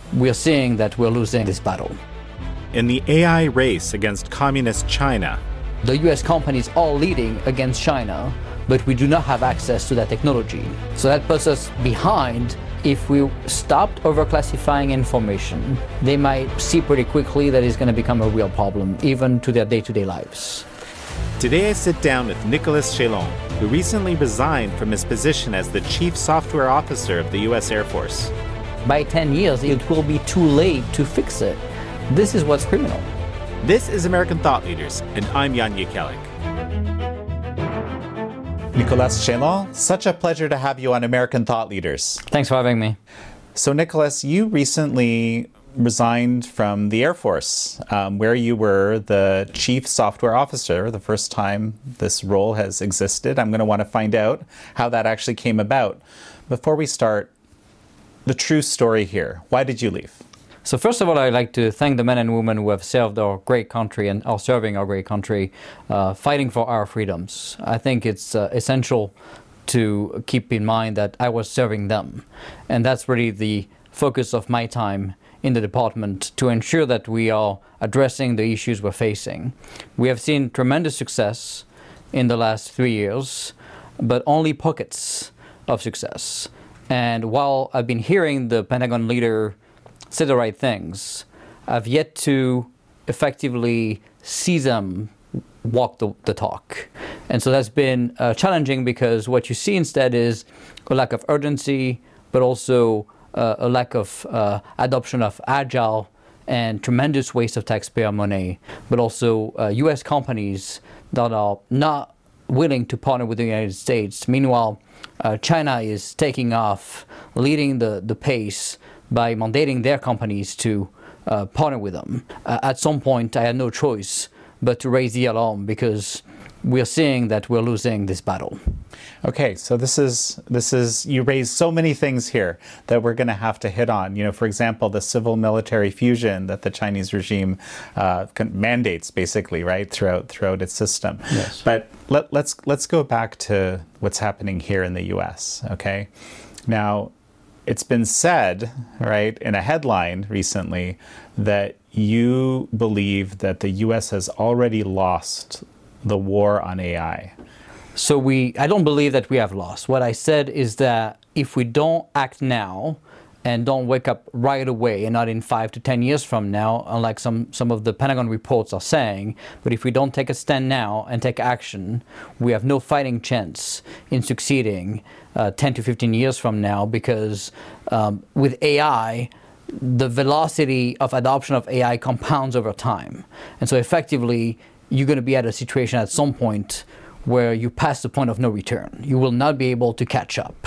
we're seeing that we're losing this battle. In the AI race against communist China, The US companies are leading against China, but we do not have access to that technology. So that puts us behind. If we stopped overclassifying information, they might see pretty quickly that it's going to become a real problem, even to their day-to-day lives. Today I sit down with Nicolas Chailon, who recently resigned from his position as the Chief Software Officer of the US Air Force. By 10 years, it will be too late to fix it. This is what's criminal. This is American Thought Leaders, and I'm Jan Jekielek. Nicolas Chailon, such a pleasure to have you on American Thought Leaders. Thanks for having me. So Nicolas, you recently resigned from the Air Force, where you were the Chief Software Officer, the first time this role has existed. I'm going to want to find out how that actually came about. Before we start, the true story here. Why did you leave? So first of all, I'd like to thank the men and women who have served our great country and are serving our great country, fighting for our freedoms. I think it's essential to keep in mind that I was serving them. And that's really the focus of my time in the department, to ensure that we are addressing the issues we're facing. We have seen tremendous success in the last 3 years, but only pockets of success. And while I've been hearing the Pentagon leader say the right things, I've yet to effectively see them walk the talk. And so that's been challenging, because what you see instead is a lack of urgency, but also a lack of adoption of agile and tremendous waste of taxpayer money, but also US companies that are not willing to partner with the United States. Meanwhile, China is taking off, leading the pace by mandating their companies to partner with them. At some point, I had no choice but to raise the alarm, because we're seeing that we're losing this battle. Okay, so this is you raised so many things here that we're going to have to hit on. You know, for example, the civil-military fusion that the Chinese regime mandates, basically, right, throughout its system. Yes. But let's go back to what's happening here in the U.S. Okay, now it's been said, right, in a headline recently, that you believe that the U.S. has already lost the war on AI. So I don't believe that we have lost. What I said is that if we don't act now and don't wake up right away, and not in 5 to 10 years from now, unlike some of the Pentagon reports are saying, but if we don't take a stand now and take action, we have no fighting chance in succeeding 10 to 15 years from now, because with AI, the velocity of adoption of AI compounds over time. And so effectively, you're going to be at a situation at some point where you pass the point of no return. You will not be able to catch up.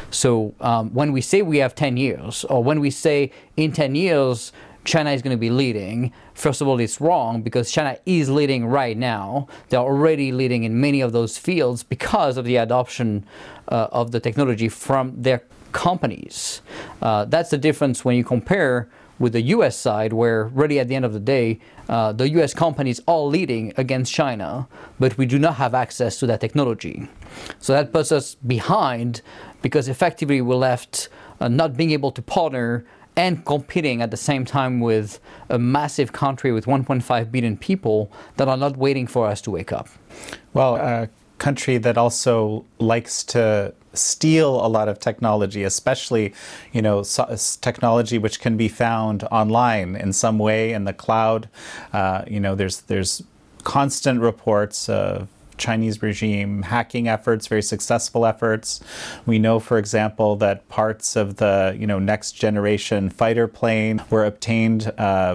So when we say we have 10 years, or when we say in 10 years, China is going to be leading, first of all, it's wrong, because China is leading right now. They're already leading in many of those fields because of the adoption of the technology from their companies. That's the difference when you compare with the US side, where really at the end of the day, the US companies are leading against China, but we do not have access to that technology. So that puts us behind, because effectively we're left not being able to partner and competing at the same time with a massive country with 1.5 billion people that are not waiting for us to wake up. Well, a country that also likes to steal a lot of technology, especially, you know, technology which can be found online in some way in the cloud. You know, there's constant reports of Chinese regime hacking efforts, very successful efforts. We know, for example, that parts of the next generation fighter plane were obtained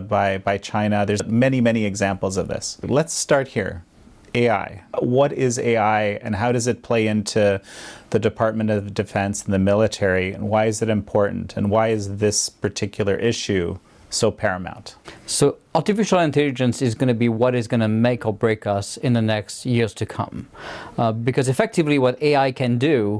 by China. There's many examples of this. Let's start here. AI. What is AI, and how does it play into the Department of Defense and the military, and why is it important, and why is this particular issue so paramount? So artificial intelligence is going to be what is going to make or break us in the next years to come. Because effectively what AI can do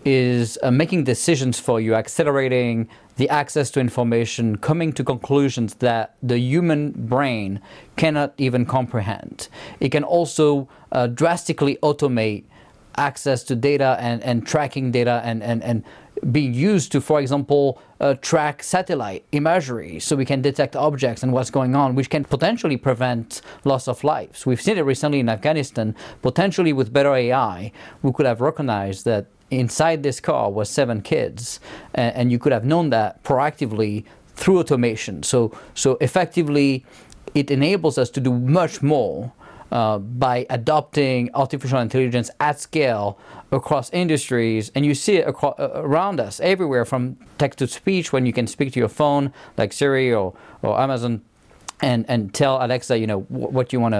is making decisions for you, accelerating the access to information, coming to conclusions that the human brain cannot even comprehend. It can also drastically automate access to data and tracking data and being used to, for example, track satellite imagery so we can detect objects and what's going on, which can potentially prevent loss of lives. We've seen it recently in Afghanistan. Potentially with better AI, we could have recognized that inside this car was 7 kids, and you could have known that proactively through automation. So effectively, it enables us to do much more by adopting artificial intelligence at scale across industries. And you see it around us everywhere, from text to speech, when you can speak to your phone like Siri or Amazon and tell Alexa, what you want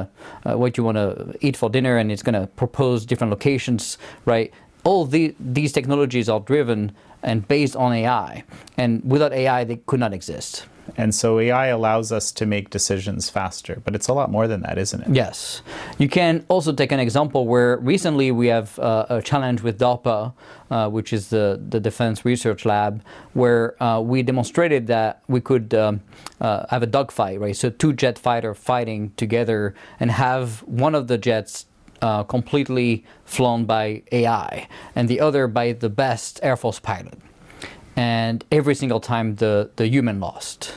to eat for dinner, and it's going to propose different locations, right? All these technologies are driven and based on AI, and without AI, they could not exist. And so AI allows us to make decisions faster, but it's a lot more than that, isn't it? Yes. You can also take an example where recently we have a challenge with DARPA, which is the Defense Research Lab, where we demonstrated that we could have a dogfight, right? So 2 jet fighters fighting together and have one of the jets completely flown by AI and the other by the best Air Force pilot. And every single time the human lost.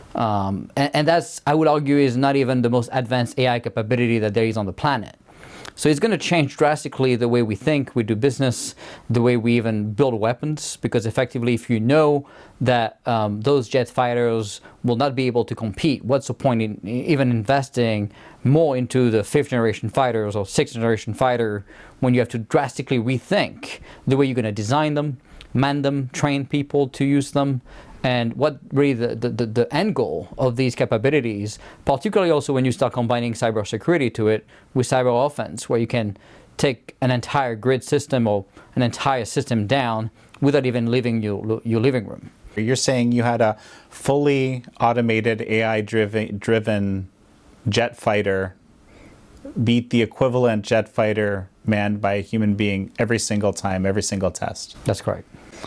And that's, I would argue, is not even the most advanced AI capability that there is on the planet. So it's going to change drastically the way we think, we do business, the way we even build weapons, because effectively if you know that those jet fighters will not be able to compete, what's the point in even investing more into the 5th generation fighters or 6th generation fighter when you have to drastically rethink the way you're going to design them, man them, train people to use them, and what really the end goal of these capabilities, particularly also when you start combining cybersecurity to it with cyber offense, where you can take an entire grid system or an entire system down without even leaving your living room. You're saying you had a fully automated AI-driven jet fighter beat the equivalent jet fighter manned by a human being every single time, every single test. That's correct.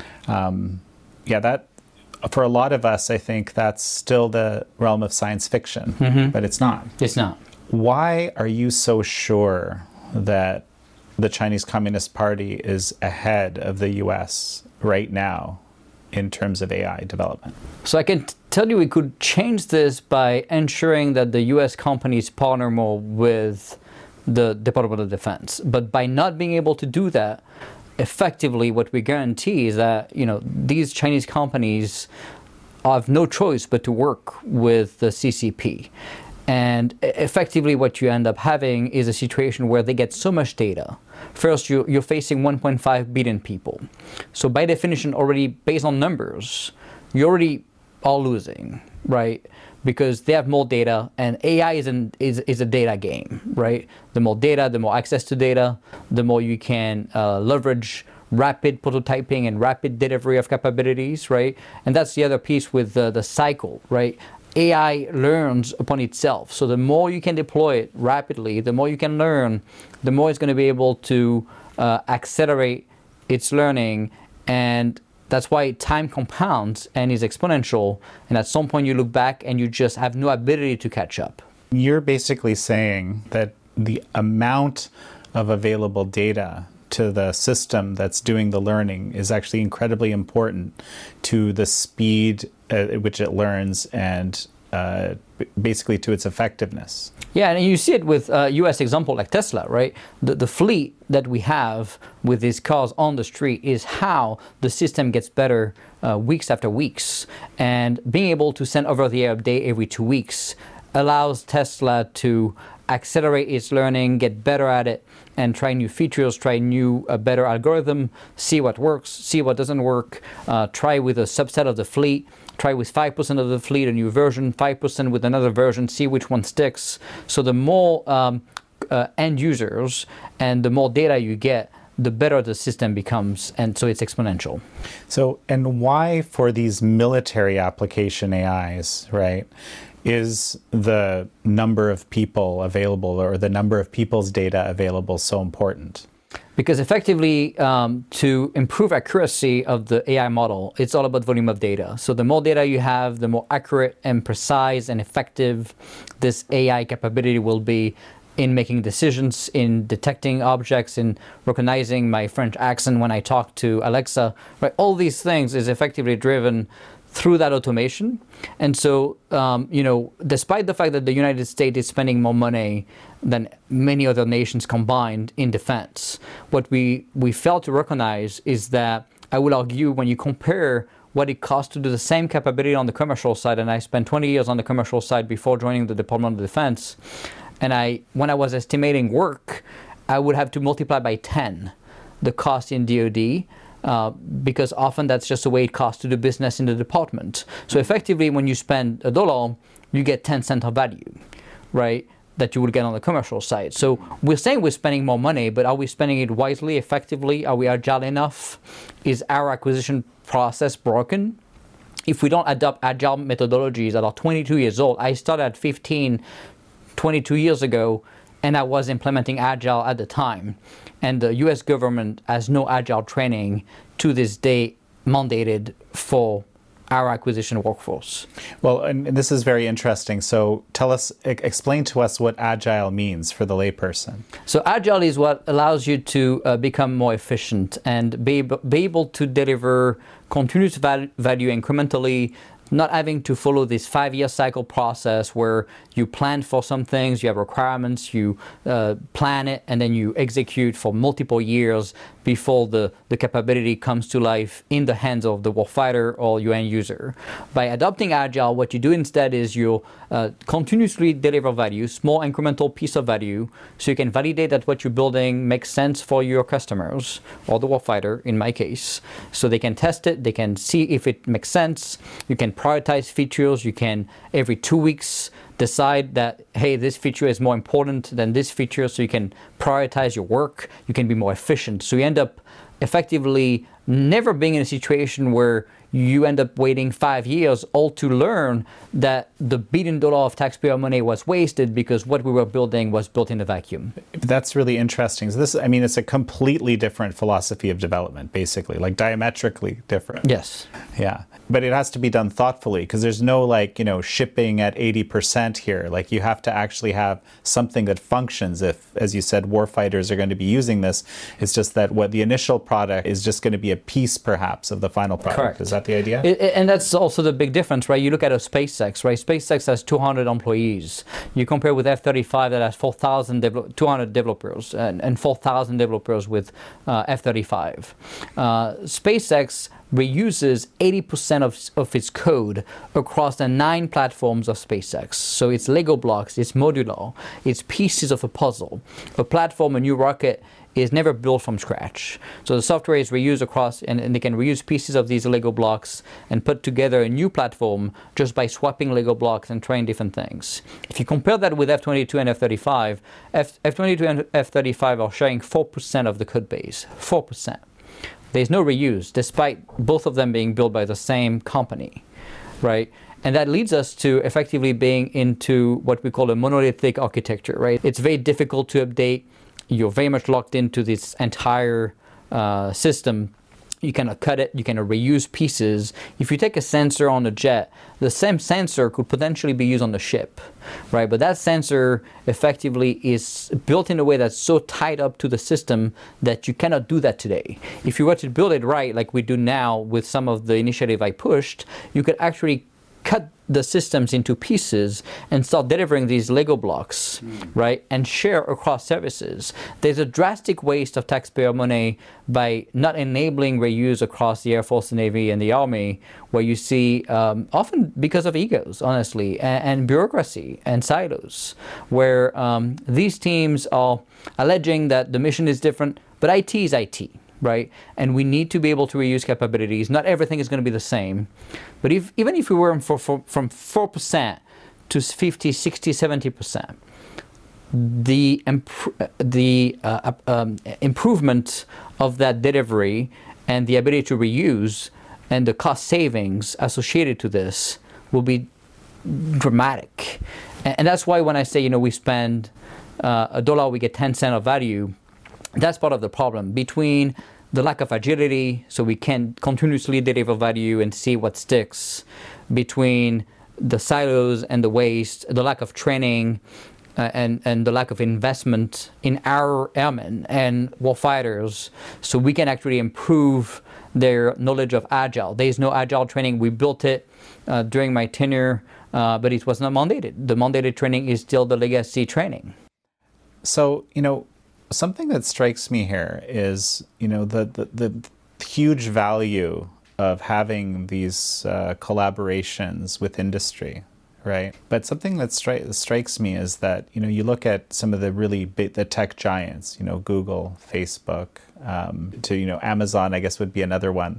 That for a lot of us, I think that's still the realm of science fiction, but it's not. It's not. Why are you so sure that the Chinese Communist Party is ahead of the US right now in terms of AI development? So I can tell you we could change this by ensuring that the US companies partner more with the Department of Defense. But by not being able to do that, effectively what we guarantee is that these Chinese companies have no choice but to work with the CCP. And effectively what you end up having is a situation where they get so much data. First, you're facing 1.5 billion people. So by definition, already based on numbers, you already are losing, right? Because they have more data, and AI is a data game, right? The more data, the more access to data, the more you can leverage rapid prototyping and rapid delivery of capabilities, right? And that's the other piece with the cycle, right? AI learns upon itself. So the more you can deploy it rapidly, the more you can learn, the more it's going to be able to accelerate its learning. And that's why time compounds and is exponential. And at some point you look back and you just have no ability to catch up. You're basically saying that the amount of available data to the system that's doing the learning is actually incredibly important to the speed at which it learns and basically to its effectiveness. Yeah, and you see it with US example like Tesla, right? The fleet that we have with these cars on the street is how the system gets better weeks after weeks. And being able to send over-the-air update every 2 weeks allows Tesla to accelerate its learning, get better at it, and try new features, try new, better algorithm, see what works, see what doesn't work, try with a subset of the fleet, try with 5% of the fleet, a new version, 5% with another version, see which one sticks. So the more end users and the more data you get, the better the system becomes, and so it's exponential. So, and why for these military application AIs, right, is the number of people available or the number of people's data available so important? Because effectively, to improve accuracy of the AI model, it's all about volume of data. So the more data you have, the more accurate and precise and effective this AI capability will be. in making decisions, in detecting objects, in recognizing my French accent when I talk to Alexa, right? All these things is effectively driven through that automation. And so, despite the fact that the United States is spending more money than many other nations combined in defense, what we fail to recognize is that, I will argue, when you compare what it costs to do the same capability on the commercial side, and I spent 20 years on the commercial side before joining the Department of Defense, and when I was estimating work, I would have to multiply by 10 the cost in DoD, because often that's just the way it costs to do business in the department. So effectively, when you spend $1, you get 10 cents of value, right, that you would get on the commercial side. So we're saying we're spending more money, but are we spending it wisely, effectively? Are we agile enough? Is our acquisition process broken? If we don't adopt agile methodologies that are 22 years old, I started at 15, 22 years ago, and I was implementing agile at the time. And the US government has no agile training to this day mandated for our acquisition workforce. Well, and this is very interesting. So explain to us what agile means for the layperson. So agile is what allows you to become more efficient and be able to deliver continuous value incrementally, not having to follow this 5-year cycle process where you plan for some things, you have requirements, you plan it, and then you execute for multiple years before the capability comes to life in the hands of the warfighter or your end user. By adopting Agile, what you do instead is you continuously deliver value, small incremental piece of value, so you can validate that what you're building makes sense for your customers, or the warfighter in my case, so they can test it, they can see if it makes sense, you can prioritize features, you can every 2 weeks decide that, hey, this feature is more important than this feature, so you can prioritize your work, you can be more efficient. So you end up effectively never being in a situation where you end up waiting 5 years all to learn that the $1 billion of taxpayer money was wasted because what we were building was built in a vacuum. That's really interesting. So this, I mean, it's a completely different philosophy of development, basically, like diametrically different. Yes. Yeah. But it has to be done thoughtfully, because there's no shipping at 80% here. Like, you have to actually have something that functions. If, as you said, warfighters are going to be using this, it's just that what the initial product is just going to be a piece, perhaps, of the final product. Correct. Is that the idea? And that's also the big difference, right? You look at a SpaceX, right? SpaceX has 200 employees. You compare with F-35 that has 200 developers and 4,000 developers with F-35. SpaceX reuses 80% of its code across the 9 platforms of SpaceX. So it's Lego blocks, it's modular, it's pieces of a puzzle. A platform, a new rocket, is never built from scratch. So the software is reused across, and they can reuse pieces of these Lego blocks and put together a new platform just by swapping Lego blocks and trying different things. If you compare that with F-22 and F-35, F-22 and F-35 are sharing 4% of the code base, 4%. There's no reuse, despite both of them being built by the same company, right? And that leads us to effectively being into what we call a monolithic architecture, right? It's very difficult to update. You're very much locked into this entire system. You cannot cut it, you cannot reuse pieces. If you take a sensor on a jet, the same sensor could potentially be used on the ship, right? But that sensor effectively is built in a way that's so tied up to the system that you cannot do that today. If you were to build it right, like we do now with some of the initiative I pushed, you could actually cut the systems into pieces and start delivering these Lego blocks, right, and share across services. There's a drastic waste of taxpayer money by not enabling reuse across the Air Force, the Navy, and the Army, where you see, often because of egos, honestly, and bureaucracy and silos, where these teams are alleging that the mission is different, but IT is IT. Right? And we need to be able to reuse capabilities. Not everything is going to be the same. But even if we were from 4% to 50, 60, 70%, the improvement of that delivery and the ability to reuse and the cost savings associated to this will be dramatic. And that's why when I say, we spend $1, we get 10 cents of value, that's part of the problem. Between the lack of agility, so we can't continuously deliver value and see what sticks, between the silos and the waste, the lack of training, and the lack of investment in our airmen and warfighters, so we can actually improve their knowledge of Agile. There is no Agile training. We built it during my tenure, but it was not mandated. The mandated training is still the legacy training. So, something that strikes me here is, the huge value of having these collaborations with industry, right? But something that strikes me is that, you look at some of the really big, the tech giants, Google, Facebook, to, Amazon, I guess would be another one.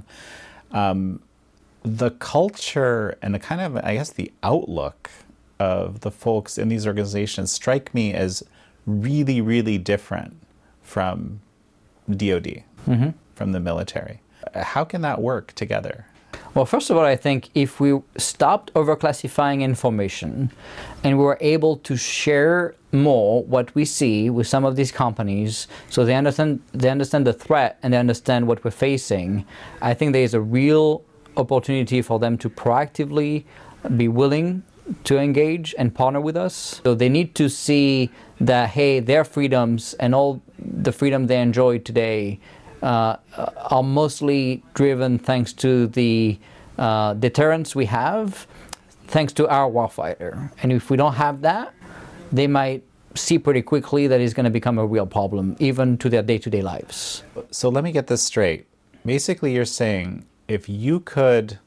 The culture and the kind of, I guess, the outlook of the folks in these organizations strike me as really, really different from DoD, from the military. How can that work together? Well, first of all, I think if we stopped overclassifying information and we were able to share more what we see with some of these companies, so they understand the threat and they understand what we're facing, I think there is a real opportunity for them to proactively be willing to engage and partner with us. So they need to see that, hey, their freedoms and all the freedom they enjoy today are mostly driven thanks to the deterrence we have, thanks to our warfighter. And if we don't have that, they might see pretty quickly that it's going to become a real problem, even to their day-to-day lives. So let me get this straight. Basically, you're saying if you could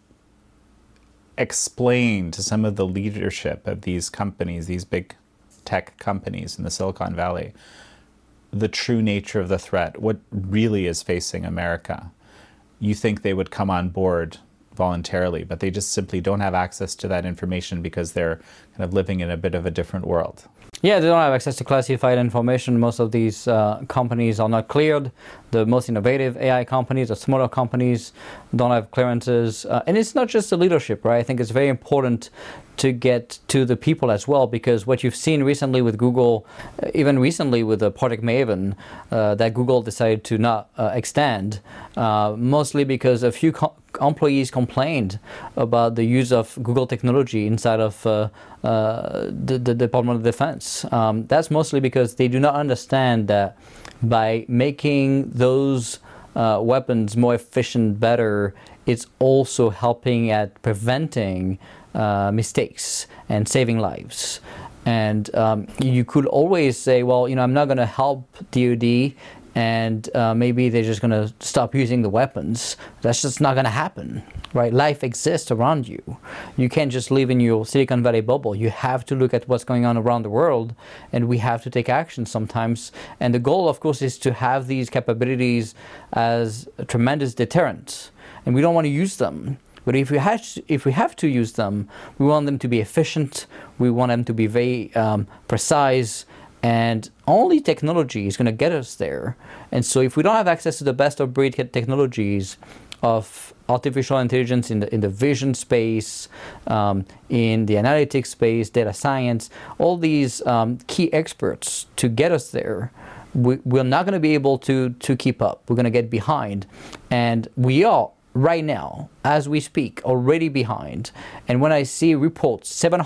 explain to some of the leadership of these companies, these big tech companies in the Silicon Valley, the true nature of the threat, what really is facing America, you think they would come on board voluntarily, but they just simply don't have access to that information because they're kind of living in a bit of a different world. Yeah, they don't have access to classified information. Most of these companies are not cleared. The most innovative AI companies, the smaller companies, don't have clearances. And it's not just the leadership, right? I think it's very important to get to the people as well, because what you've seen recently with Google, even recently with the Project Maven, that Google decided to not extend, mostly because a few employees complained about the use of Google technology inside of the Department of Defense. That's mostly because they do not understand that by making those weapons more efficient, better, it's also helping at preventing mistakes and saving lives. And you could always say, well, I'm not going to help DoD, and maybe they're just going to stop using the weapons. That's just not going to happen, right? Life exists around you. You can't just live in your Silicon Valley bubble. You have to look at what's going on around the world, and we have to take action sometimes. And the goal, of course, is to have these capabilities as a tremendous deterrent, and we don't want to use them. But if we have to use them, we want them to be efficient. We want them to be very precise. And only technology is going to get us there. And so if we don't have access to the best of breed technologies of artificial intelligence in the vision space, in the analytics space, data science, all these key experts to get us there, we're not going to be able to keep up. We're going to get behind. And we are, right now, as we speak, already behind. And when I see reports,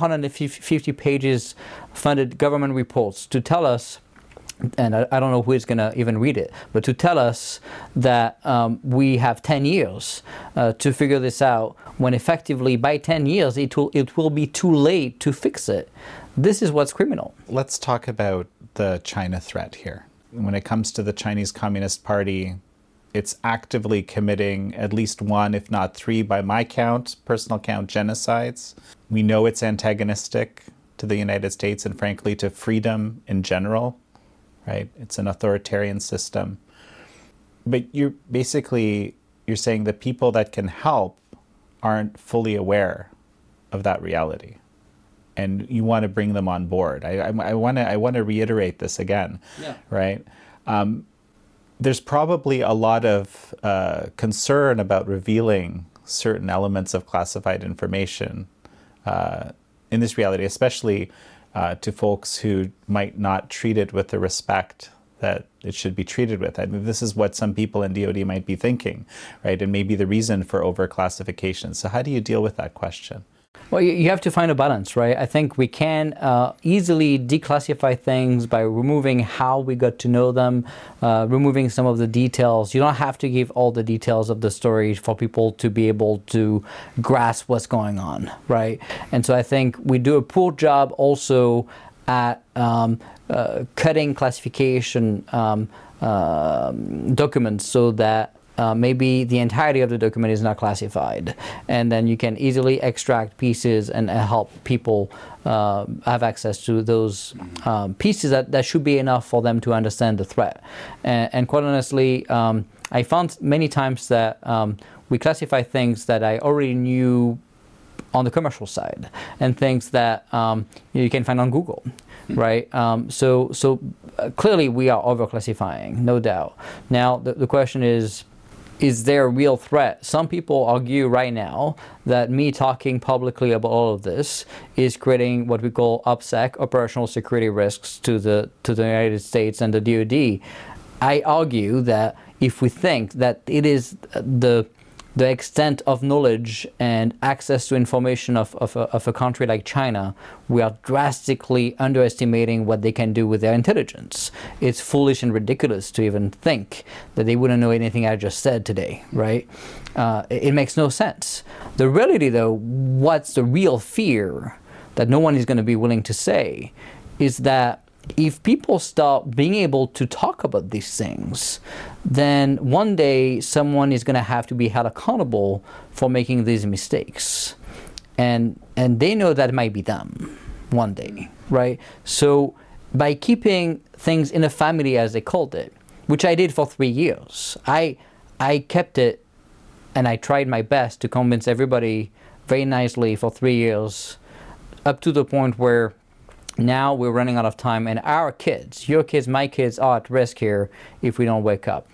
750 pages funded government reports to tell us, and I don't know who is going to even read it, but to tell us that we have 10 years to figure this out, when effectively by 10 years it will be too late to fix it. This is what's criminal. Let's talk about the China threat here. When it comes to the Chinese Communist Party, it's actively committing at least one, if not three, by my count, personal count, genocides. We know it's antagonistic to the United States and, frankly, to freedom in general, right? It's an authoritarian system. But you're saying the people that can help aren't fully aware of that reality, and you want to bring them on board. I want to reiterate this again, right? There's probably a lot of concern about revealing certain elements of classified information in this reality, especially to folks who might not treat it with the respect that it should be treated with. I mean, this is what some people in DoD might be thinking, right? And maybe the reason for overclassification. So how do you deal with that question? Well, you have to find a balance, right? I think we can easily declassify things by removing how we got to know them, removing some of the details. You don't have to give all the details of the story for people to be able to grasp what's going on, right? And so I think we do a poor job also at cutting classification documents so that maybe the entirety of the document is not classified, and then you can easily extract pieces and help people have access to those pieces that should be enough for them to understand the threat. And quite honestly, I found many times that we classify things that I already knew on the commercial side, and things that you can find on Google, right? So clearly we are overclassifying, no doubt. Now the question is there a real threat? Some people argue right now that me talking publicly about all of this is creating what we call OPSEC, operational security risks, to the United States and the DoD. I argue that if we think that it is the extent of knowledge and access to information of a country like China, we are drastically underestimating what they can do with their intelligence. It's foolish and ridiculous to even think that they wouldn't know anything I just said today, right? It makes no sense. The reality, though, what's the real fear that no one is going to be willing to say, is that if people start being able to talk about these things, then one day someone is going to have to be held accountable for making these mistakes. And they know that it might be them one day, right? So by keeping things in a family, as they called it, which I did for 3 years, I kept it, and I tried my best to convince everybody very nicely for 3 years, up to the point where now we're running out of time, and our kids, your kids, my kids, are at risk here if we don't wake up.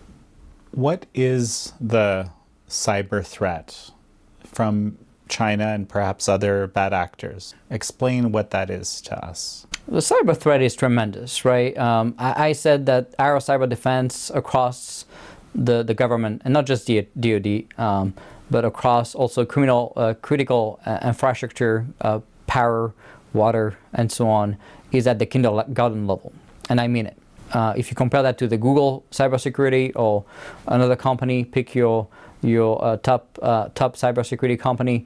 What is the cyber threat from China and perhaps other bad actors? Explain what that is to us. The cyber threat is tremendous, right? I said that our cyber defense across the government, and not just the DoD, but across also critical infrastructure, power, water, and so on, is at the kindergarten level. And I mean it. If you compare that to the Google cybersecurity or another company, pick your top cybersecurity company,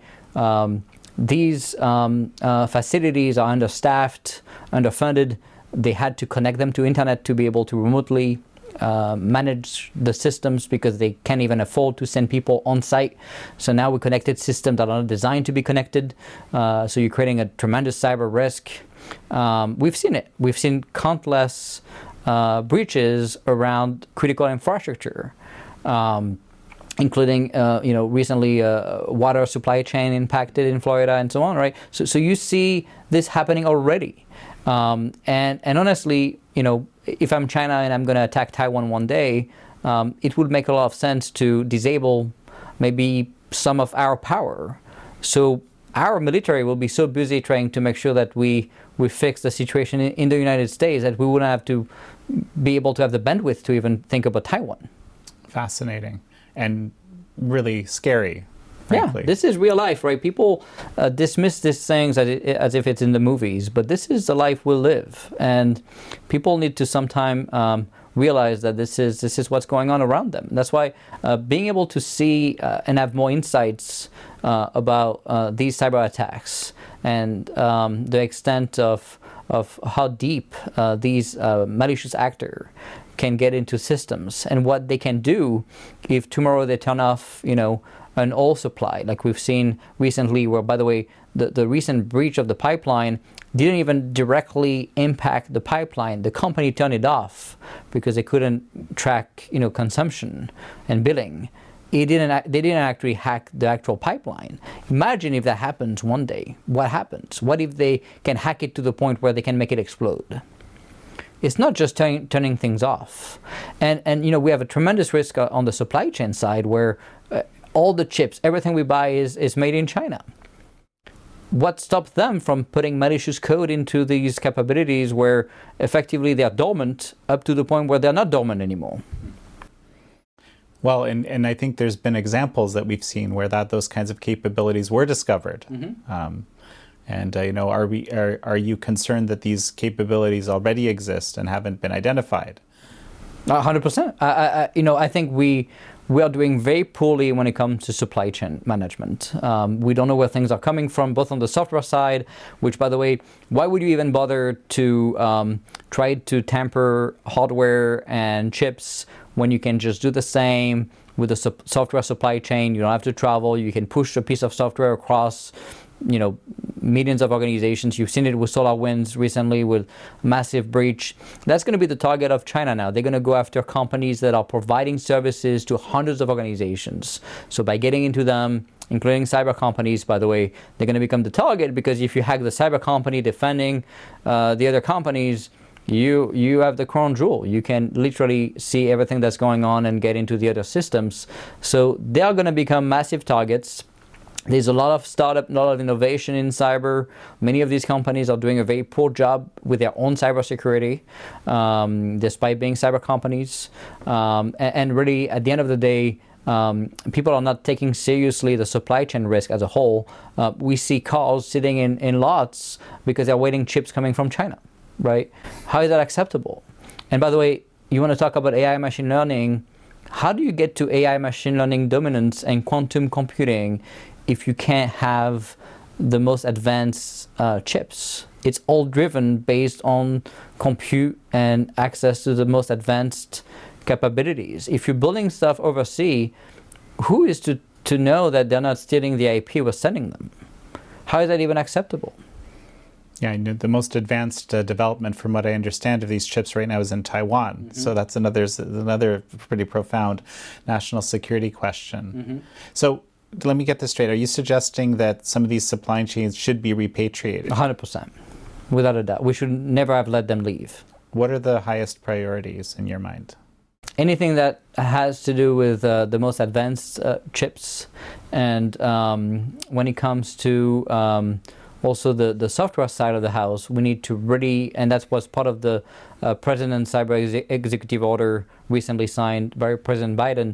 these facilities are understaffed, underfunded. They had to connect them to internet to be able to remotely manage the systems, because they can't even afford to send people on site. So now we connected systems that are not designed to be connected. So you're creating a tremendous cyber risk. We've seen it. We've seen countless breaches around critical infrastructure, including recently water supply chain impacted in Florida and so on, right? So you see this happening already. And honestly, if I'm China and I'm going to attack Taiwan one day, it would make a lot of sense to disable maybe some of our power. So our military will be so busy trying to make sure that we fix the situation in the United States that we wouldn't have to be able to have the bandwidth to even think about Taiwan. Fascinating and really scary. Frankly. Yeah, this is real life, right? People dismiss these things as if it's in the movies, but this is the life we live, and people need to sometime realize that this is what's going on around them. That's why being able to see and have more insights about these cyber attacks and the extent of how deep these malicious actors can get into systems, and what they can do if tomorrow they turn off, an oil supply, like we've seen recently, where, by the way, the recent breach of the pipeline didn't even directly impact the pipeline. The company turned it off because they couldn't track, consumption and billing. They didn't actually hack the actual pipeline. Imagine if that happens one day. What happens? What if they can hack it to the point where they can make it explode? It's not just turning things off. And we have a tremendous risk on the supply chain side, where all the chips, everything we buy is made in China. What stops them from putting malicious code into these capabilities where effectively they are dormant up to the point where they're not dormant anymore? Well, and I think there's been examples that we've seen where those kinds of capabilities were discovered. And are you concerned that these capabilities already exist and haven't been identified? 100%. I think we are doing very poorly when it comes to supply chain management. We don't know where things are coming from, both on the software side, which, by the way, why would you even bother to try to tamper hardware and chips when you can just do the same with the software supply chain? You don't have to travel. You can push a piece of software across millions of organizations. You've seen it with SolarWinds recently with massive breach. That's going to be the target of China now. They're going to go after companies that are providing services to hundreds of organizations. So by getting into them, including cyber companies, by the way, they're going to become the target, because if you hack the cyber company defending the other companies, you have the crown jewel. You can literally see everything that's going on and get into the other systems. So they are going to become massive targets. There's a lot of startup, a lot of innovation in cyber. Many of these companies are doing a very poor job with their own cybersecurity, despite being cyber companies. And really, at the end of the day, people are not taking seriously the supply chain risk as a whole. We see cars sitting in lots because they're waiting chips coming from China, right? How is that acceptable? And by the way, you want to talk about AI machine learning. How do you get to AI machine learning dominance and quantum computing if you can't have the most advanced chips? It's all driven based on compute and access to the most advanced capabilities. If you're building stuff overseas, who is to know that they're not stealing the IP we're sending them? How is that even acceptable? Yeah, the most advanced development, from what I understand, of these chips right now is in Taiwan. So that's another pretty profound national security question. So let me get this straight. Are you suggesting that some of these supply chains should be repatriated? 100%, without a doubt. We should never have let them leave. What are the highest priorities in your mind? Anything that has to do with the most advanced chips, and when it comes to also the software side of the house, we need to really, and that's what's part of the President's Cyber Executive Order recently signed by President Biden.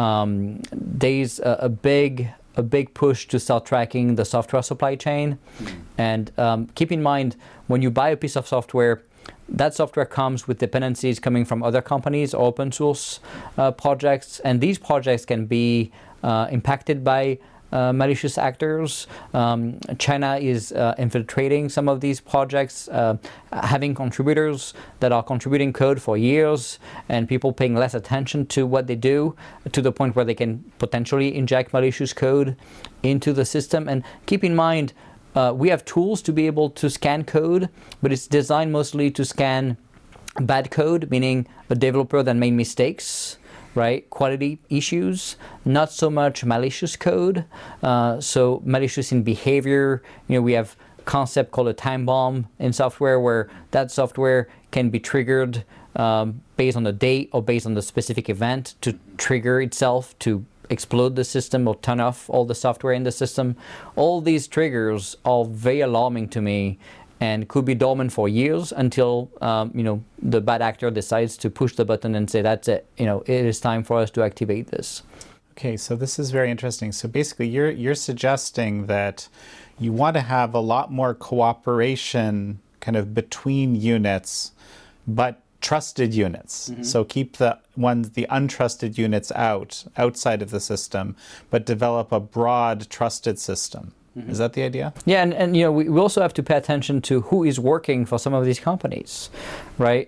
There's a big push to start tracking the software supply chain. And keep in mind, when you buy a piece of software, that software comes with dependencies coming from other companies or open source projects, and these projects can be impacted by malicious actors. China is infiltrating some of these projects, having contributors that are contributing code for years, and people paying less attention to what they do, to the point where they can potentially inject malicious code into the system. And keep in mind, we have tools to be able to scan code, but it's designed mostly to scan bad code, meaning a developer that made mistakes, right? Quality issues, not so much malicious code. So malicious in behavior, we have a concept called a time bomb in software, where that software can be triggered based on the date or based on the specific event to trigger itself to explode the system or turn off all the software in the system. All these triggers are very alarming to me, and could be dormant for years until the bad actor decides to push the button and say, that's it. It is time for us to activate this. Okay, so this is very interesting. So basically, you're suggesting that you want to have a lot more cooperation kind of between units, but trusted units. So keep the untrusted units outside of the system, but develop a broad trusted system. Is that the idea? Yeah, and we also have to pay attention to who is working for some of these companies, right?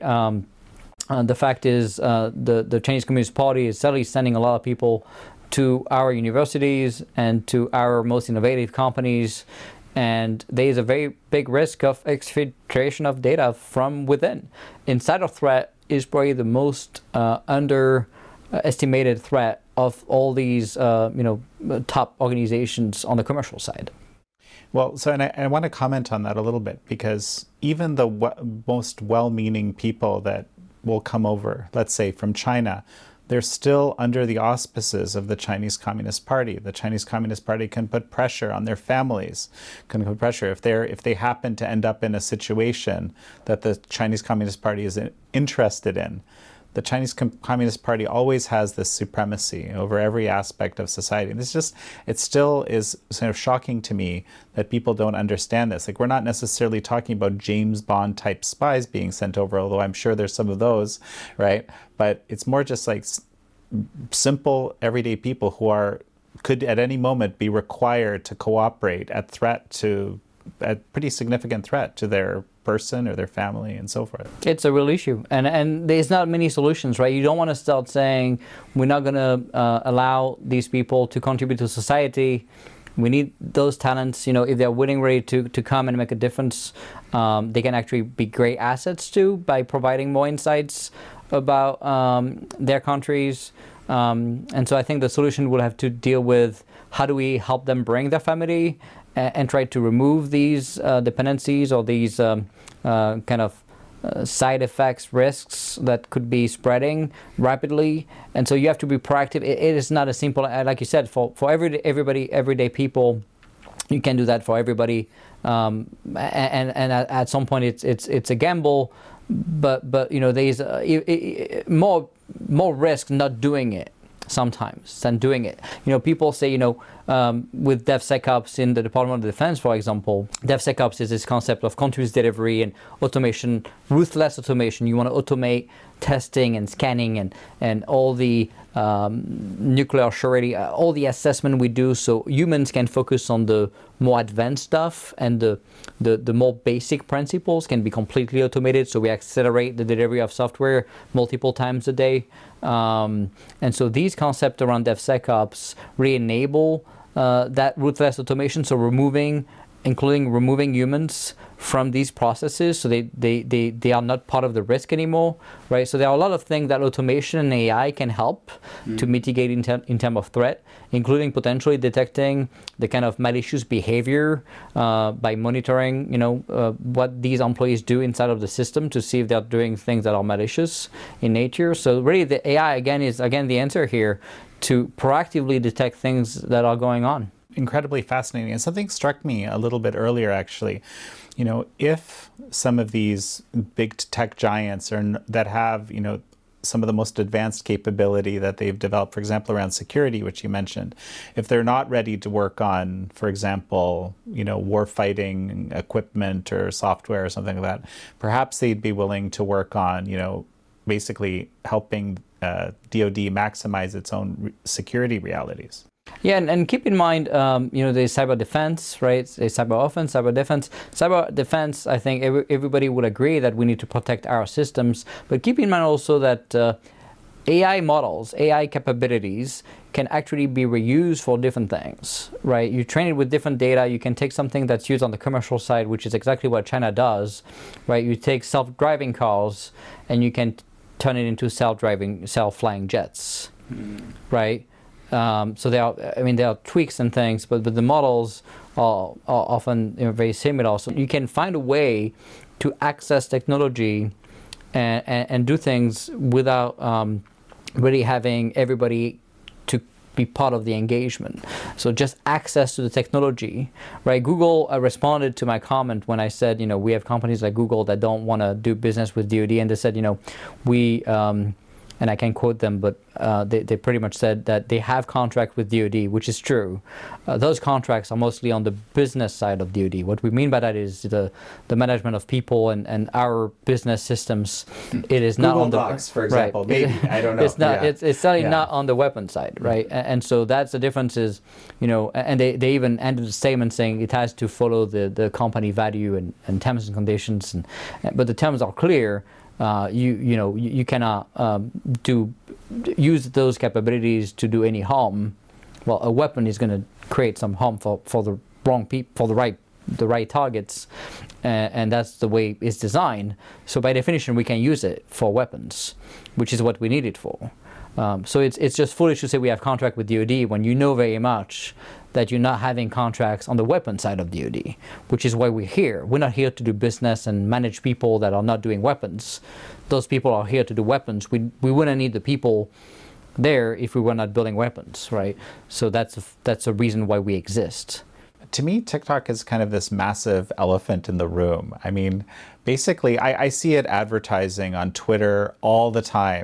The fact is, the Chinese Communist Party is sadly sending a lot of people to our universities and to our most innovative companies, and there is a very big risk of exfiltration of data from within. Insider threat is probably the most underestimated threat of all these top organizations on the commercial side. Well, so and I want to comment on that a little bit, because even the most well-meaning people that will come over, let's say from China, they're still under the auspices of the Chinese Communist Party. The Chinese Communist Party can put pressure on their families, can put pressure if they happen to end up in a situation that the Chinese Communist Party is interested in. the Chinese Communist Party always has this supremacy over every aspect of society. And it still is sort of shocking to me that people don't understand this. Like, we're not necessarily talking about James Bond type spies being sent over, although I'm sure there's some of those, right? But it's more just like simple everyday people who could at any moment be required to cooperate at pretty significant threat to their person or their family and so forth. It's a real issue, and there's not many solutions, right? You don't want to start saying we're not going to allow these people to contribute to society. We need those talents, if they're willing, ready to come and make a difference, they can actually be great assets too by providing more insights about their countries. And so I think the solution will have to deal with how do we help them bring their family and try to remove these dependencies or these side effects, risks that could be spreading rapidly. And so you have to be proactive. It is not as simple, like you said, for everybody, everyday people. You can do that for everybody, and at some point it's a gamble, but there's more risk not doing it sometimes than doing it. People say, with DevSecOps in the Department of Defense, for example, DevSecOps is this concept of continuous delivery and automation, ruthless automation. You want to automate testing and scanning and all the nuclear surety, all the assessment we do, so humans can focus on the more advanced stuff, and the more basic principles can be completely automated, so we accelerate the delivery of software multiple times a day. And so these concepts around DevSecOps really enable that ruthless automation, so including removing humans from these processes, so they are not part of the risk anymore, right? So there are a lot of things that automation and AI can help to mitigate in terms of threat, including potentially detecting the kind of malicious behavior by monitoring, what these employees do inside of the system to see if they're doing things that are malicious in nature. So really, the AI is the answer here to proactively detect things that are going on. Incredibly fascinating. And something struck me a little bit earlier, actually. If some of these big tech giants that have, some of the most advanced capability that they've developed, for example, around security, which you mentioned, if they're not ready to work on, for example, war-fighting equipment or software or something like that, perhaps they'd be willing to work on, basically helping DoD maximize its own security realities. Yeah, and keep in mind, there's cyber defense, right? There's cyber offense, cyber defense. Cyber defense, I think everybody would agree that we need to protect our systems. But keep in mind also that AI models, AI capabilities can actually be reused for different things, right? You train it with different data. You can take something that's used on the commercial side, which is exactly what China does, right? You take self-driving cars and you can turn it into self-flying jets, right? So there are tweaks and things, but the models are often very similar. So you can find a way to access technology and do things without really having everybody to be part of the engagement. So just access to the technology, right? Google responded to my comment when I said, we have companies like Google that don't want to do business with DoD, and they said, we and I can quote them, but they pretty much said that they have contract with DoD, which is true. Those contracts are mostly on the business side of DoD. What we mean by that is the management of people and our business systems. It is Google not on the Docs, for example. Right. Maybe I don't know. It's not. Yeah. It's certainly not on the weapon side, right? And so that's the difference. Is and they even ended the statement saying it has to follow the company value and terms and conditions, but the terms are clear. You cannot use those capabilities to do any harm. Well, a weapon is going to create some harm for the wrong people, for the right targets, and that's the way it's designed. So by definition, we can use it for weapons, which is what we need it for. So it's just foolish to say we have contract with DoD when you know very much that you're not having contracts on the weapon side of DoD, which is why we're here. We're not here to do business and manage people that are not doing weapons. Those people are here to do weapons. We wouldn't need the people there if we were not building weapons, right? So that's a reason why we exist. To me, TikTok is kind of this massive elephant in the room. I mean, basically, I see it advertising on Twitter all the time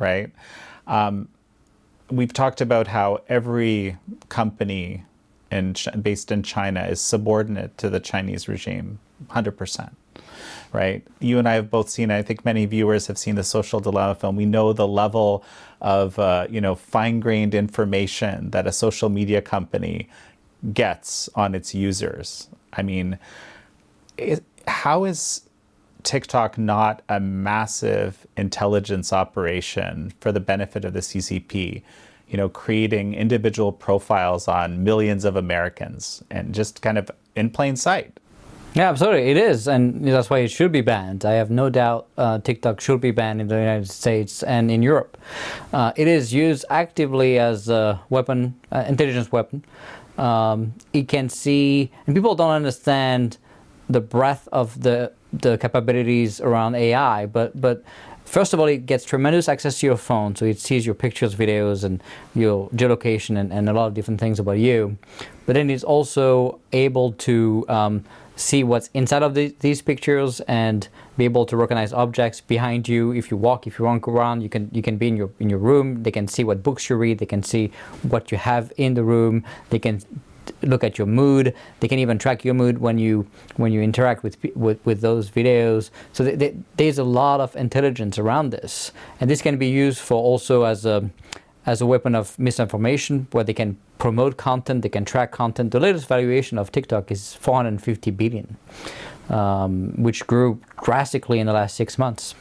right? We've talked about how every company based in China is subordinate to the Chinese regime, 100%. Right? You and I have both seen, I think many viewers have seen the Social Dilemma film. We know the level of, fine-grained information that a social media company gets on its users. I mean, how is TikTok not a massive intelligence operation for the benefit of the CCP? Creating individual profiles on millions of Americans and just kind of in plain sight. Yeah, absolutely. It is. And that's why it should be banned. I have no doubt TikTok should be banned in the United States and in Europe. It is used actively as a weapon, intelligence weapon. It can see, and people don't understand the breadth of the capabilities around AI, but first of all, it gets tremendous access to your phone, so it sees your pictures, videos, and your geolocation and a lot of different things about you. But then it's also able to see what's inside of these pictures and be able to recognize objects behind you. If you walk around, you can be in your room. They can see what books you read. They can see what you have in the room. They can look at your mood. They can even track your mood when you interact with those videos. So there's a lot of intelligence around this, and this can be used for also as a weapon of misinformation, where they can promote content, they can track content. The latest valuation of TikTok is 450 billion, which grew drastically in the last 6 months.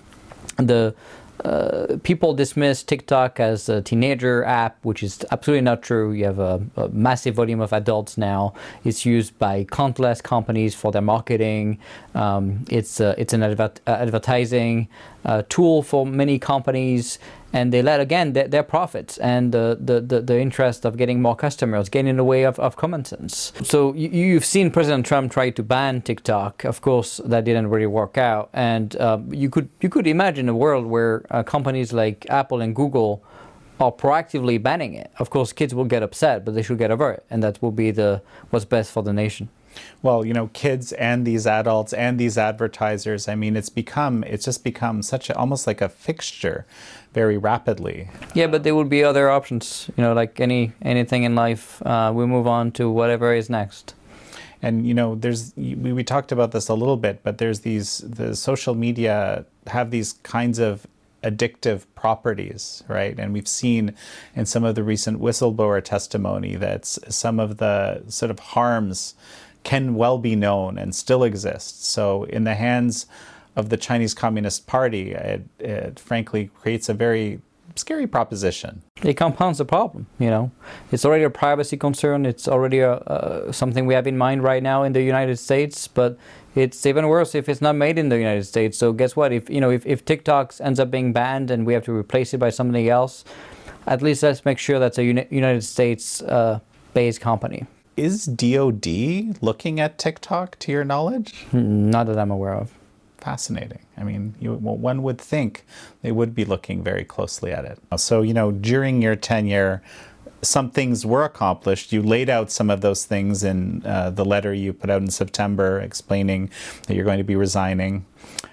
People dismiss TikTok as a teenager app, which is absolutely not true. You have a massive volume of adults now. It's used by countless companies for their marketing. It's an advertising tool for many companies, and they let, again, their profits and the interest of getting more customers get in the way of common sense. So you've seen President Trump try to ban TikTok. Of course, that didn't really work out. And you could imagine a world where companies like Apple and Google are proactively banning it. Of course, kids will get upset, but they should get over it, and that will be what's best for the nation. Well, kids and these adults and these advertisers, I mean, it's just become almost like a fixture very rapidly. Yeah, but there will be other options, like anything in life. We move on to whatever is next. And, we talked about this a little bit, but the social media have these kinds of addictive properties, right? And we've seen in some of the recent whistleblower testimony that some of the sort of harms can well be known and still exist. So in the hands of the Chinese Communist Party, it frankly creates a very scary proposition. It compounds the problem, It's already a privacy concern. It's already something we have in mind right now in the United States, but it's even worse if it's not made in the United States. So guess what? If TikTok ends up being banned and we have to replace it by something else, at least let's make sure that's a United States based company. Is DOD looking at TikTok, to your knowledge? Not that I'm aware of. Fascinating. I mean, one would think they would be looking very closely at it. So, during your tenure, some things were accomplished. You laid out some of those things in the letter you put out in September explaining that you're going to be resigning.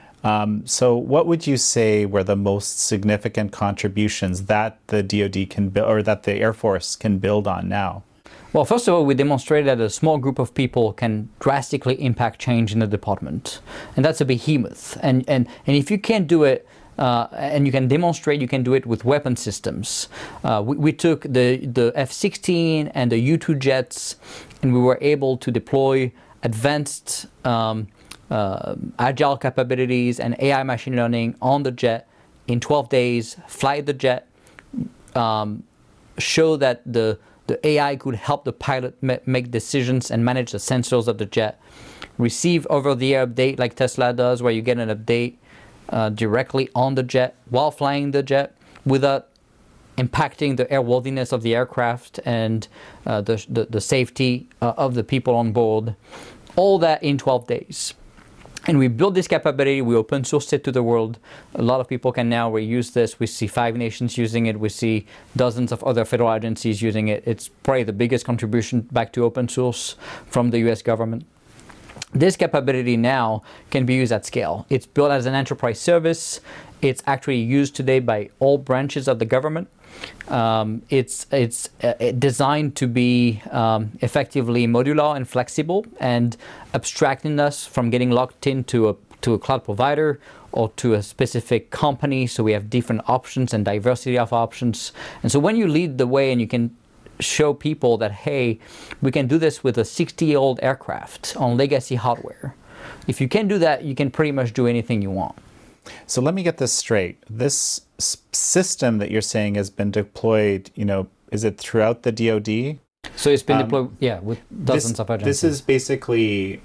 So what would you say were the most significant contributions that the DoD can build, or that the Air Force can build on now? Well, first of all, we demonstrated that a small group of people can drastically impact change in the department. And that's a behemoth. And if you can't do it, and you can demonstrate you can do it with weapon systems. We took the F-16 and the U-2 jets, and we were able to deploy advanced agile capabilities and AI machine learning on the jet in 12 days, fly the jet, show that the AI could help the pilot make decisions and manage the sensors of the jet, receive over-the-air update like Tesla does, where you get an update directly on the jet while flying the jet without impacting the airworthiness of the aircraft and the safety of the people on board. All that in 12 days. And we built this capability, we open sourced it to the world. A lot of people can now reuse this. We see 5 nations using it. We see dozens of other federal agencies using it. It's probably the biggest contribution back to open source from the US government. This capability now can be used at scale. It's built as an enterprise service. It's actually used today by all branches of the government. It's designed to be effectively modular and flexible, and abstracting us from getting locked into a cloud provider or to a specific company. So we have different options and diversity of options. And so when you lead the way and you can show people that, hey, we can do this with a 60-year-old aircraft on legacy hardware. If you can do that, you can pretty much do anything you want. So let me get this straight. This system that you're saying has been deployed, is it throughout the DoD? So it's been deployed, with dozens of agencies. This is basically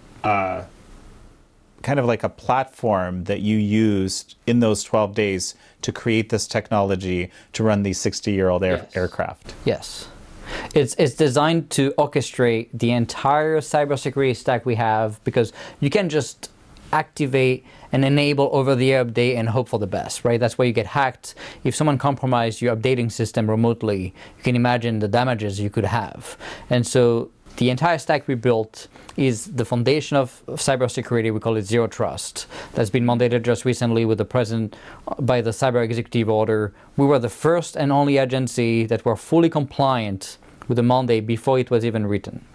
kind of like a platform that you used in those 12 days to create this technology to run these 60-year-old aircraft. Yes. It's designed to orchestrate the entire cybersecurity stack we have, because you can just activate and enable over-the-air update and hope for the best, right? That's where you get hacked. If someone compromised your updating system remotely, you can imagine the damages you could have. And so the entire stack we built is the foundation of cybersecurity. We call it Zero Trust. That's been mandated just recently with the president by the Cyber Executive Order. We were the first and only agency that were fully compliant with the mandate before it was even written.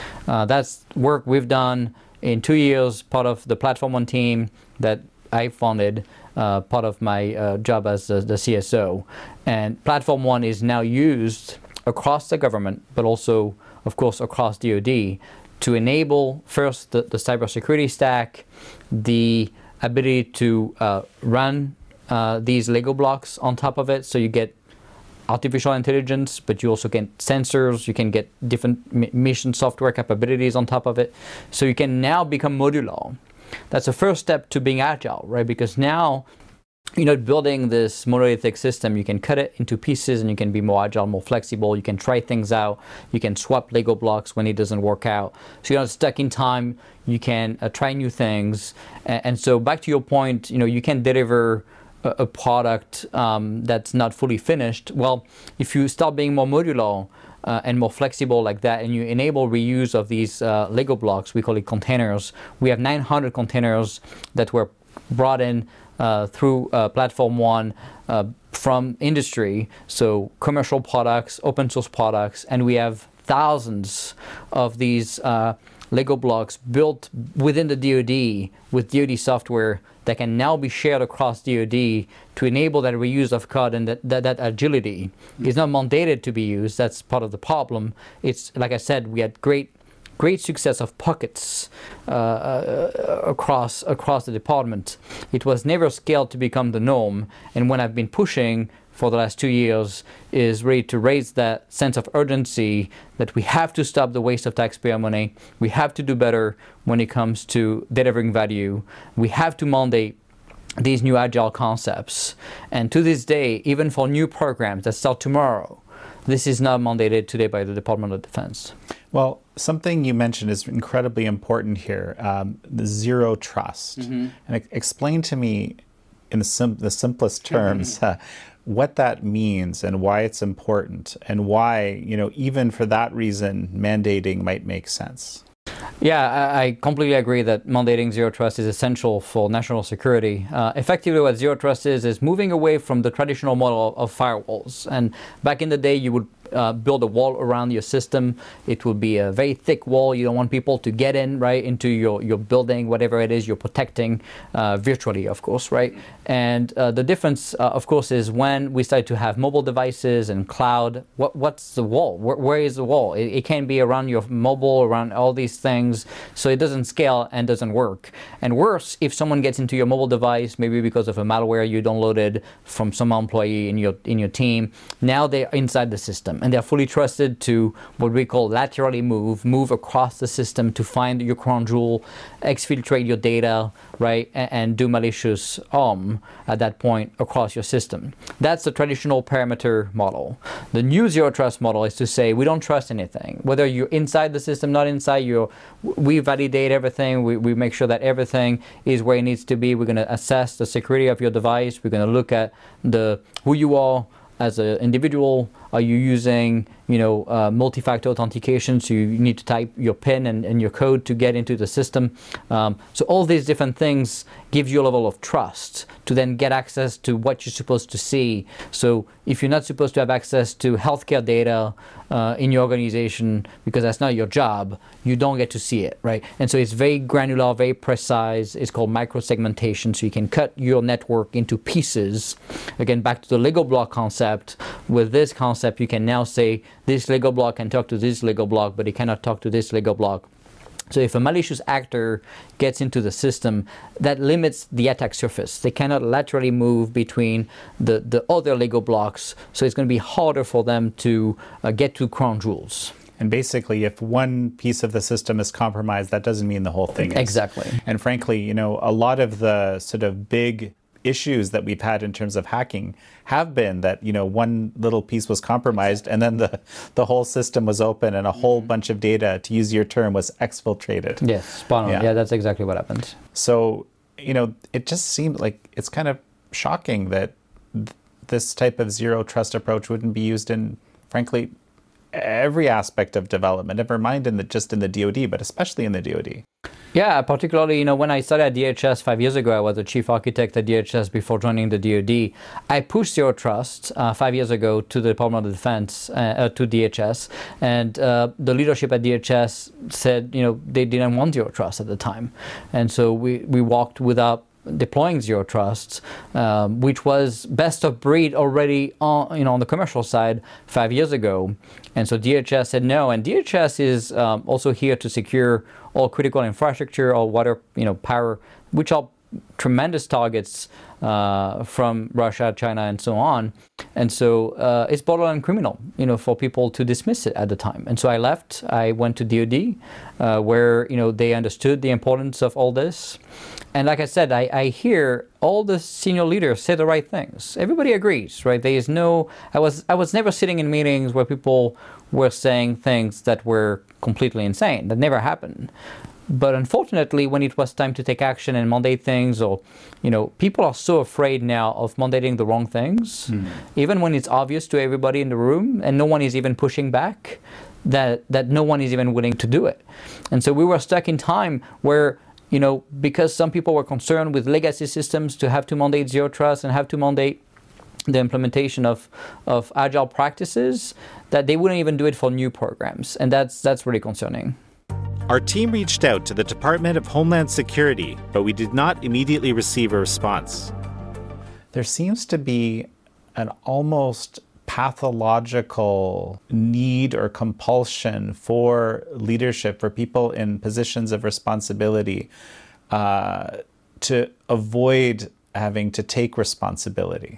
That's work we've done in 2 years, part of the Platform One team that I founded, part of my job as the CSO. And Platform One is now used across the government, but also, of course, across DoD, to enable first the cybersecurity stack, the ability to run these Lego blocks on top of it. So you get artificial intelligence, but you also get sensors, you can get different mission software capabilities on top of it. So you can now become modular. That's the first step to being agile, right? Because now you're not building this monolithic system. You can cut it into pieces and you can be more agile, more flexible. You can try things out. You can swap Lego blocks when it doesn't work out. So you're not stuck in time. You can try new things. And so back to your point, you can deliver a product that's not fully finished. Well, if you start being more modular and more flexible like that, and you enable reuse of these Lego blocks, we call it containers. We have 900 containers that were brought in through Platform One from industry, so commercial products, open source products, and we have thousands of these Lego blocks built within the DoD with DoD software that can now be shared across DoD to enable that reuse of code, and that agility is not mandated to be used. That's part of the problem. It's, like I said, we had great success of pockets across the department. It was never scaled to become the norm, and when I've been pushing for the last 2 years is really to raise that sense of urgency that we have to stop the waste of taxpayer money. We have to do better when it comes to delivering value. We have to mandate these new agile concepts. And to this day, even for new programs that start tomorrow, this is not mandated today by the Department of Defense. Well, something you mentioned is incredibly important here, the Zero Trust. Mm-hmm. And explain to me in the simplest terms what that means and why it's important, and why, even for that reason, mandating might make sense. Yeah, I completely agree that mandating Zero Trust is essential for national security. Effectively, what Zero Trust is moving away from the traditional model of firewalls. And back in the day, you would build a wall around your system. It will be a very thick wall. You don't want people to get in, right, into your building, whatever it is you're protecting, virtually, of course, right? And the difference, of course, is when we start to have mobile devices and cloud, what's the wall? Where is the wall? It can be around your mobile, around all these things, so it doesn't scale and doesn't work. And worse, if someone gets into your mobile device, maybe because of a malware you downloaded from some employee in your team, now they're inside the system. And they're fully trusted to what we call laterally move across the system to find your crown jewel, exfiltrate your data, right, and do malicious harm at that point across your system. That's the traditional perimeter model. The new Zero Trust model is to say we don't trust anything. Whether you're inside the system, not inside, we validate everything. We make sure that everything is where it needs to be. We're going to assess the security of your device. We're going to look at who you are as an individual. Are you using, multi-factor authentication, so you need to type your PIN and your code to get into the system. So all these different things give you a level of trust to then get access to what you're supposed to see. So if you're not supposed to have access to healthcare data in your organization because that's not your job, you don't get to see it, right? And so it's very granular, very precise. It's called microsegmentation. So you can cut your network into pieces. Again, back to the Lego block concept. With this concept, you can now say this Lego block can talk to this Lego block, but it cannot talk to this Lego block. So if a malicious actor gets into the system, that limits the attack surface. They cannot laterally move between the other Lego blocks, so it's going to be harder for them to get to crown jewels. And basically, if one piece of the system is compromised, that doesn't mean the whole thing is. Exactly. And frankly, a lot of the sort of big issues that we've had in terms of hacking have been that one little piece was compromised and then the whole system was open and a whole bunch of data, to use your term, was exfiltrated. Yes, spot on. Yeah, that's exactly what happened. So it just seemed like it's kind of shocking that this type of zero trust approach wouldn't be used in, frankly, every aspect of development, never mind just in the DoD, but especially in the DoD. Yeah, particularly, when I started at DHS 5 years ago, I was the chief architect at DHS before joining the DoD. I pushed Zero Trust 5 years ago to the Department of Defense, to DHS, and the leadership at DHS said, they didn't want Zero Trust at the time. And so we walked without deploying Zero Trust, which was best of breed already on the commercial side 5 years ago. And so DHS said no, and DHS is also here to secure all critical infrastructure, all water, power, which are tremendous targets from Russia, China, and so on. And so it's borderline criminal, for people to dismiss it at the time. And so I left. I went to DoD, where they understood the importance of all this. And like I said, I hear all the senior leaders say the right things. Everybody agrees, right? There is no. I was never sitting in meetings where people were saying things that were completely insane. That never happened. But unfortunately, when it was time to take action and mandate things, or, people are so afraid now of mandating the wrong things, even when it's obvious to everybody in the room and no one is even pushing back, that no one is even willing to do it. And so we were stuck in time where, because some people were concerned with legacy systems to have to mandate Zero Trust and have to mandate the implementation of agile practices, that they wouldn't even do it for new programs. And that's really concerning. Our team reached out to the Department of Homeland Security, but we did not immediately receive a response. There seems to be an almost pathological need or compulsion for leadership, for people in positions of responsibility, to avoid having to take responsibility.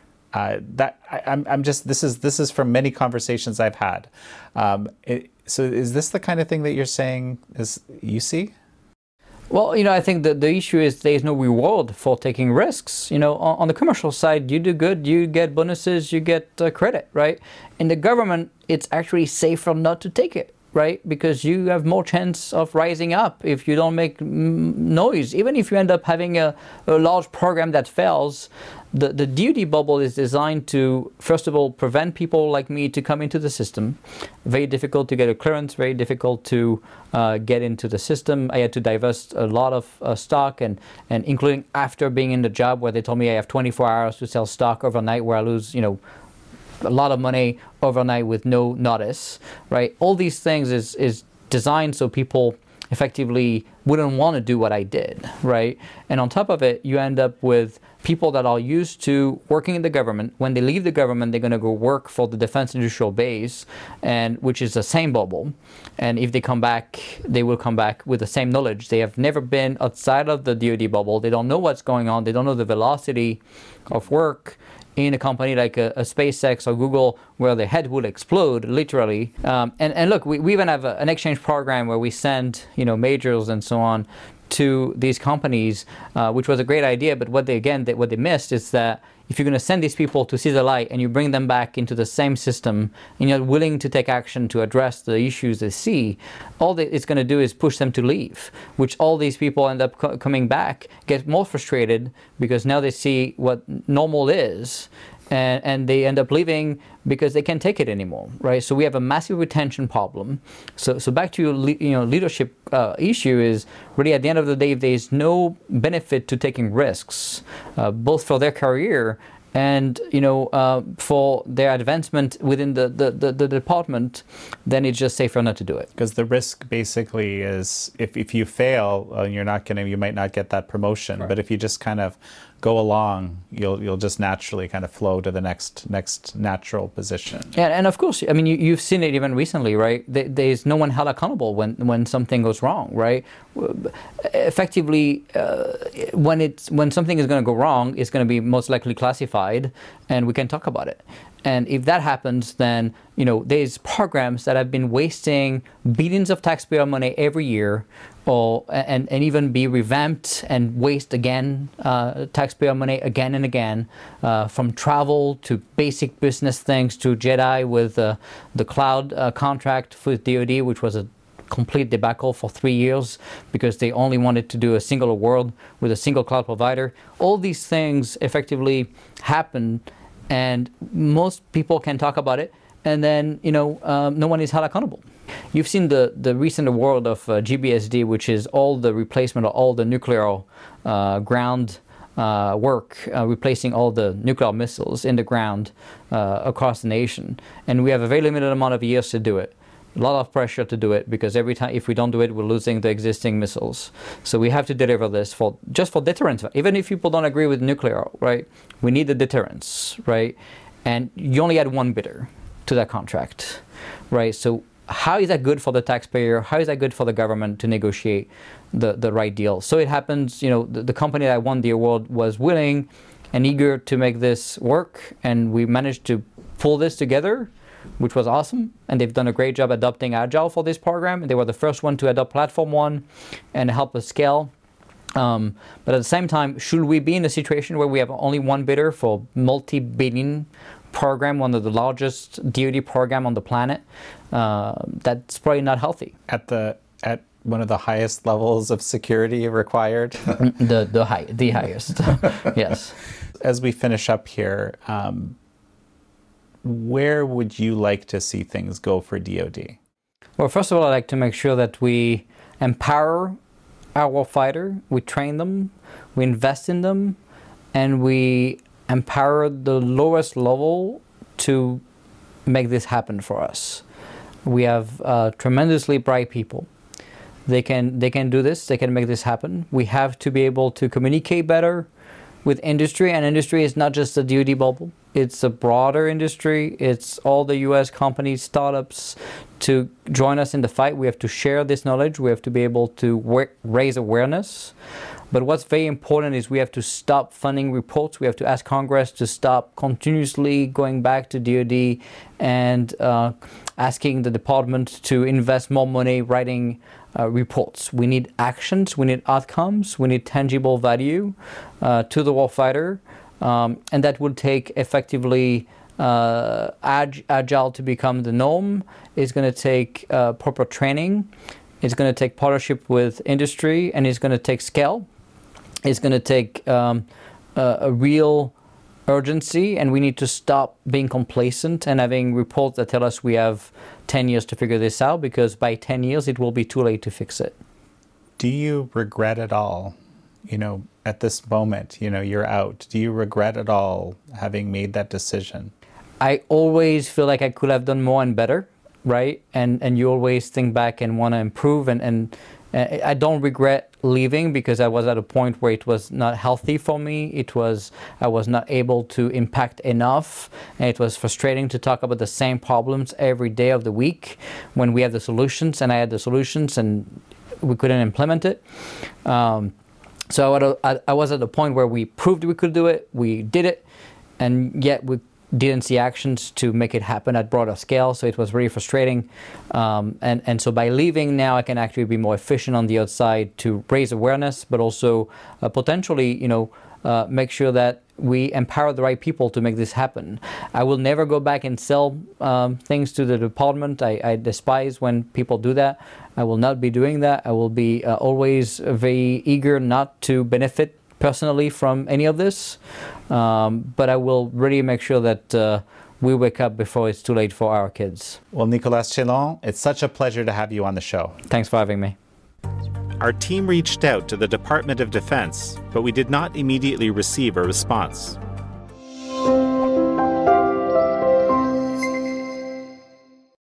This is from many conversations I've had. So is this the kind of thing that you're saying you see? Well, I think the issue is there's no reward for taking risks. On the commercial side, you do good, you get bonuses, you get credit, right? In the government, it's actually safer not to take it, right? Because you have more chance of rising up if you don't make noise. Even if you end up having a large program that fails, the DoD bubble is designed to, first of all, prevent people like me to come into the system. Very difficult to get a clearance, very difficult to get into the system. I had to divest a lot of stock, and including after being in the job where they told me I have 24 hours to sell stock overnight, where I lose, a lot of money overnight with no notice, right? All these things is designed so people effectively wouldn't want to do what I did, right? And on top of it, you end up with people that are used to working in the government. When they leave the government, they're going to go work for the defense industrial base, and which is the same bubble. And if they come back, they will come back with the same knowledge. They have never been outside of the DoD bubble. They don't know what's going on. They don't know the velocity of work in a company like a SpaceX or Google, where the head will explode, literally. And look, we even have an exchange program where we send, majors and so on to these companies, which was a great idea. But what they missed is that if you're going to send these people to see the light and you bring them back into the same system and you're willing to take action to address the issues they see, all that it's going to do is push them to leave, which all these people end up coming back, get more frustrated because now they see what normal is, and they end up leaving because they can't take it anymore, right? So we have a massive retention problem. So back to your leadership issue is really at the end of the day, if there's no benefit to taking risks, both for their career and for their advancement within the department, then it's just safer not to do it. Because the risk basically is if you fail, you might not get that promotion. Right. But if you just kind of go along, you'll just naturally kind of flow to the next natural position. Yeah, and of course, I mean, you've seen it even recently, right? There's no one held accountable when something goes wrong, right? Effectively, when something is going to go wrong, it's going to be most likely classified, and we can talk about it. And if that happens, then there's programs that have been wasting billions of taxpayer money every year, and even be revamped and waste again taxpayer money again and again, from travel to basic business things to JEDI with the cloud contract with DoD, which was a complete debacle for 3 years because they only wanted to do a single award with a single cloud provider. All these things effectively happen, and most people can talk about it, and then no one is held accountable. You've seen the recent award of GBSD, which is all the replacement of all the nuclear ground work, replacing all the nuclear missiles in the ground across the nation. And we have a very limited amount of years to do it. A lot of pressure to do it, because every time if we don't do it, we're losing the existing missiles. So we have to deliver this just for deterrence. Even if people don't agree with nuclear, right? We need the deterrence, right? And you only had one bidder to that contract, right? So how is that good for the taxpayer? How is that good for the government to negotiate the right deal? So it happens, the company that won the award was willing and eager to make this work, and we managed to pull this together, which was awesome. And they've done a great job adopting Agile for this program. They were the first one to adopt Platform One and help us scale. But at the same time, should we be in a situation where we have only one bidder for multi-billion program, one of the largest DoD program on the planet? That's probably not healthy. At one of the highest levels of security required? the highest, yes. As we finish up here, where would you like to see things go for DoD? Well, first of all, I'd like to make sure that we empower our warfighter, we train them, we invest in them, and we empower the lowest level to make this happen for us. We have tremendously bright people. They can do this, they can make this happen. We have to be able to communicate better with industry, and industry is not just the DoD bubble. It's a broader industry. It's all the U.S. companies, startups to join us in the fight. We have to share this knowledge. We have to be able to raise awareness. But what's very important is we have to stop funding reports. We have to ask Congress to stop continuously going back to DoD and asking the department to invest more money writing reports. We need actions, we need outcomes, we need tangible value to the warfighter, and that will take effectively Agile to become the norm. It's going to take proper training, it's going to take partnership with industry, and it's going to take scale. It's going to take a real urgency, and we need to stop being complacent and having reports that tell us we have 10 years to figure this out, because by 10 years it will be too late to fix it. Do you regret at all, at this moment, you're out, do you regret at all having made that decision? I always feel like I could have done more and better, right? And you always think back and want to improve, and I don't regret leaving, because I was at a point where it was not healthy for me. I was not able to impact enough, and it was frustrating to talk about the same problems every day of the week when we had the solutions, and I had the solutions and we couldn't implement it. So I was at the point where we proved we could do it, we did it, and yet we didn't see actions to make it happen at broader scale, so it was really frustrating. And so by leaving now, I can actually be more efficient on the outside to raise awareness, but also potentially, make sure that we empower the right people to make this happen. I will never go back and sell things to the department. I despise when people do that. I will not be doing that. I will be always very eager not to benefit personally from any of this, but I will really make sure that we wake up before it's too late for our kids. Well, Nicolas Chelon, it's such a pleasure to have you on the show. Thanks for having me. Our team reached out to the Department of Defense, but we did not immediately receive a response.